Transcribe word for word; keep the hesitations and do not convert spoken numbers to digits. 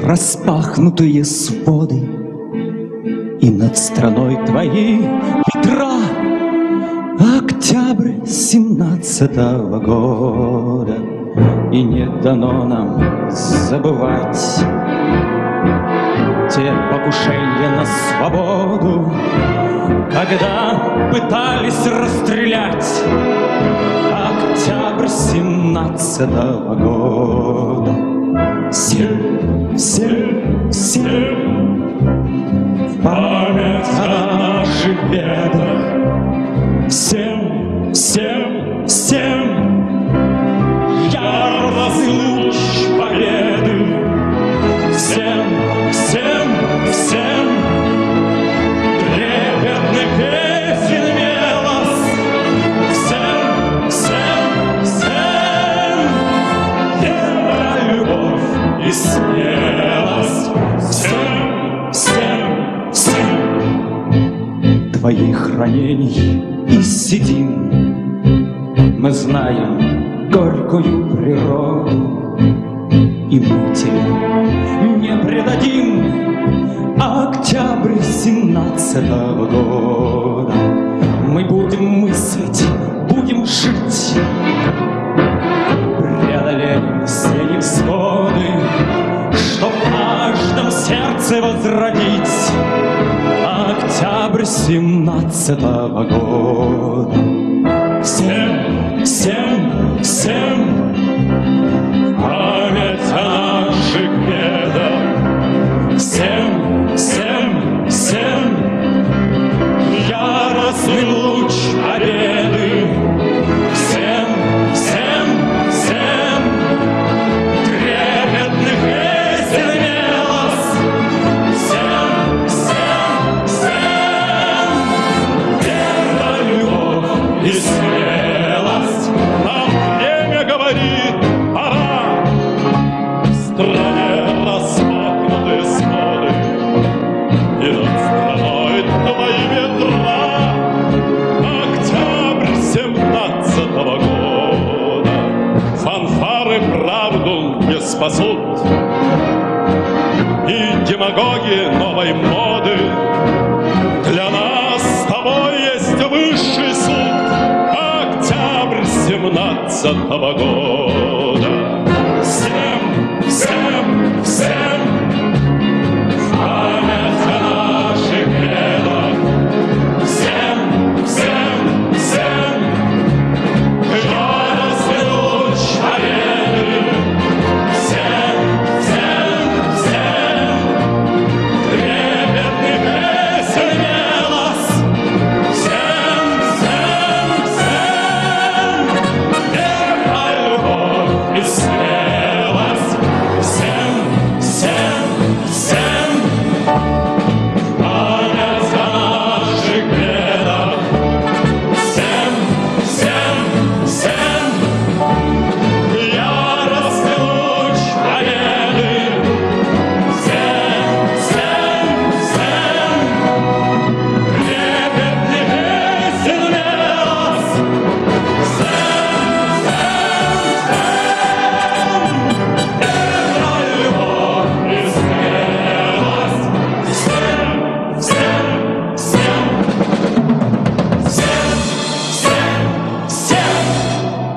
распахнутые своды, и над страной твоей ветра. Октябрь семнадцатого года, и не дано нам забывать те покушения на свободу, когда пытались расстрелять. Октябрь семнадцатого года. Всем, всем, всем в память о наших бедах. Всем, всем, всем яркий луч победы. Всем, всем, всем трепетных песен мелос. Всем, всем, всем вера, любовь и смелость. Всем, всем, всем твоих ранений и седин мы знаем горькую природу, и мы тебя не предадим. Октябрь семнадцатого года. Мы будем мыслить, будем жить, преодолеем все невзгоды, что в каждом сердце возродить. Октябрь семнадцатого года. Всем, всем, всем память о наших бедах. Всем, всем, всем яростный луч победы. Всем, всем, всем трепетных песен мелос. Всем, всем, всем вера, любовь и смелость. Нам время говорит, пора. В стране распахнуты своды, и над страной твои ветра. Октябрь семнадцатого года. Фанфары правду не спасут, и демагоги новой моды. Для нас с тобой есть высший суд. Октябрь семнадцатого года.